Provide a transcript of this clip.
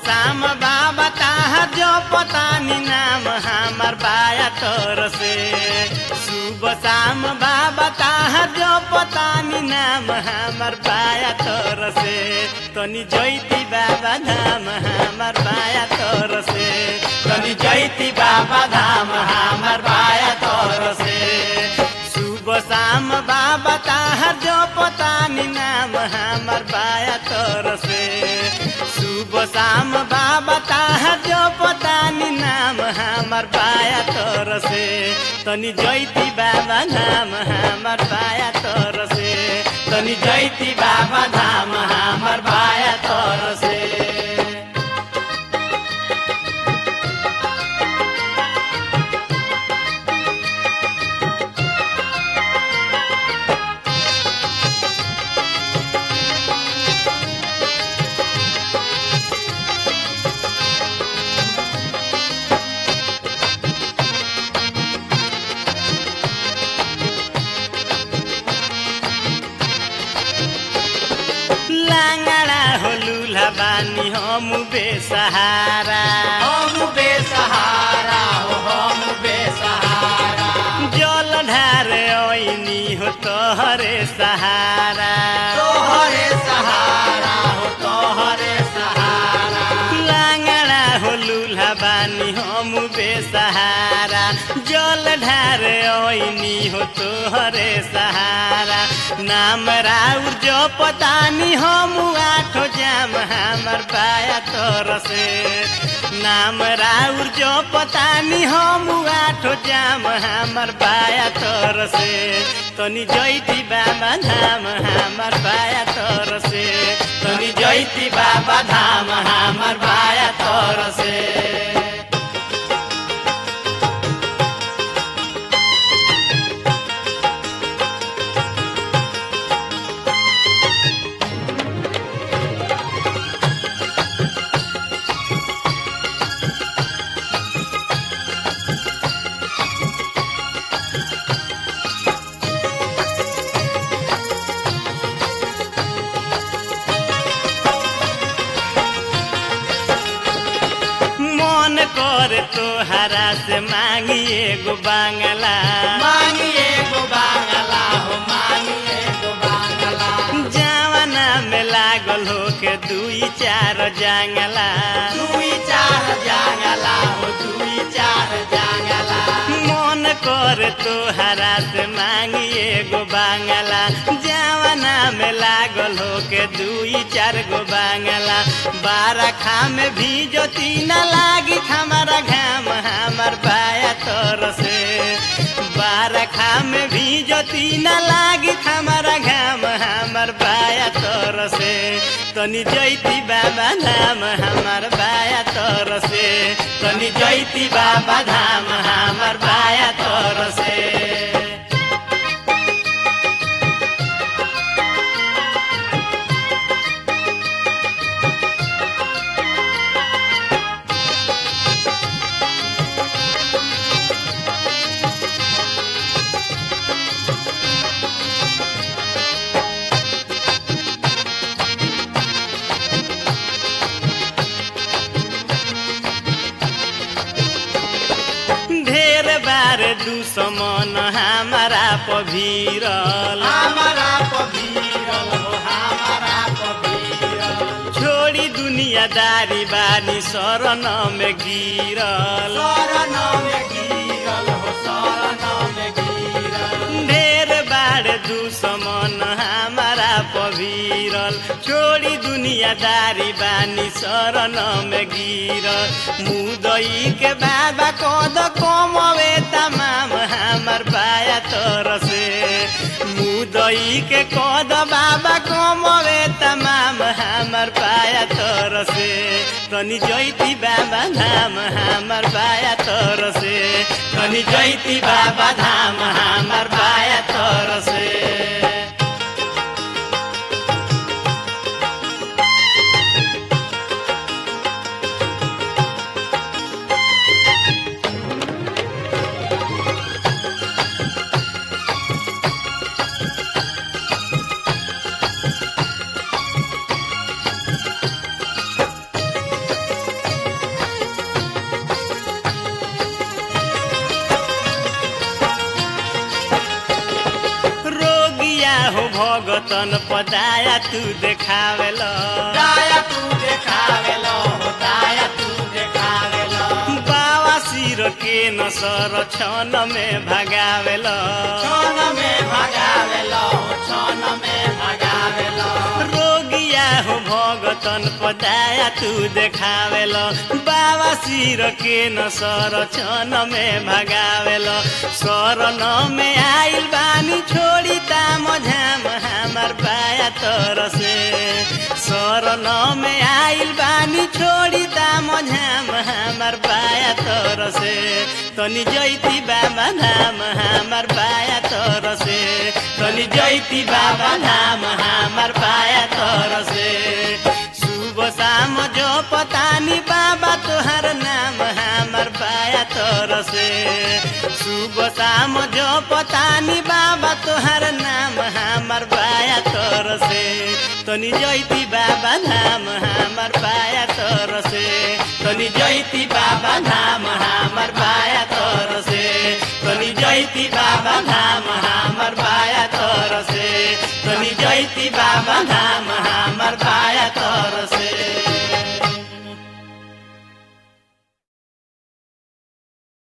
शाम बाबा ताहर जो पता नी नाम हमार बाया तोर से सुबह शाम बाबा ताहर जो पता नी नाम हमार बाया तोर से तनी जयती बाबा धाम हमार बाया तोर से तनी जयती बाबा धाम हमार बाया तोर से सुबह शाम बाबा ताहर जो पता नी नाम हमार बाया तोर से सुबह शाम बाबा ताहर जो पता नी नाम हमार बाया तोर से तनी जयती बाबा धाम हमार बाया तोर से तनी जयती बाबा धाम हमार बाया तोर से बानी हम बेसहारा हम बेसहारा हो हम बेसहारा जल ढारे ओइनी हो तोहरे सहारा तोहरे सहारा हो तोहरे सहारा लांगड़ा हो लूल्हा बानी हम बेसहारा जल ढारे ओइनी हो तोहरे सहारा नाम राउर जो पता नी हम आठो जाम हमार बाया तोर से नाम राउर जो पता नी हम आठो जाम हमार बाया तोर से तनी जयती बाबा धाम हमार बाया तोर से तनी जयती बाबा धाम हमार बाया तोर से कर तोहरा से मांगिए गो बांगला मांगिए गो बांगला हो मांगिए गो बांगला जवाना में लागल हो के दुई चार जांगला दुई चार जांगला हो दुई चार जांगला मन कर तोहरा से मांगिए गो बांगला जवाना में लागल हो के दुई चार गो बांगला बारह खाम भी जोती न लागी हमारा घाम हमार बाया तोर से बारह खाम भी जोती न लागी हमारा घाम हमार बाया तोर से तनी जयती बाबा धाम हमार बाया तोर से तनी जयती बाबा धाम हमार बाया तोर से दुश्मन हमारा पभीरल हमारा पभीरल हो हमारा पभीरल छोड़ी दुनियादारी बानी शरण में गिरल शरण में गिरल हो शरण में गिरल ढेर बार दुश्मन हमारा पभीरल छोड़ी दुनियादारी बानी शरण में गिरल मुदई के बाबा कद कमवे तमाम हमार बाया तोर से मुदई के कद बाबा कमवे तमाम हमार बाया तोर से तनी जयती बाबा धाम हमार बाया तोर से तनी जयती बाबा धाम हमार बाया तोर से भगतन पदाया तू देखावेल दाया तू देखावेलो हो दाया तू देखावेलो बाबा सिर के न सर छन में भगावेल छन में भगावेलो छन में भगावेलो रोगिया हो भगतन पदाया तू देखावेल बाबा सिर के न सर छन में भगावेल शरण में आइल बानी छोड़ी ताम झाम हमार बाया तर से शरण में आइल बानी छोड़ी ताम झाम हमार बाया तर से तनी जैती बाबा धाम हमार बाया तर से तनी जैती बाबा धाम हमार बाया तर से सुबह शाम जो पतानी बाबा तोहर नाम हमार बाया तर से सुबह शाम जो पतानी बाबा तोहर नाम हमार बाया तर से तनी जैती बाबा धाम हमार बाया तर से तनी जैती बाबा धाम हमार बाया तर से तनी जैती बाबा धाम हमार बाया तर से तनी जैती बाबा धाम हमार बाया तर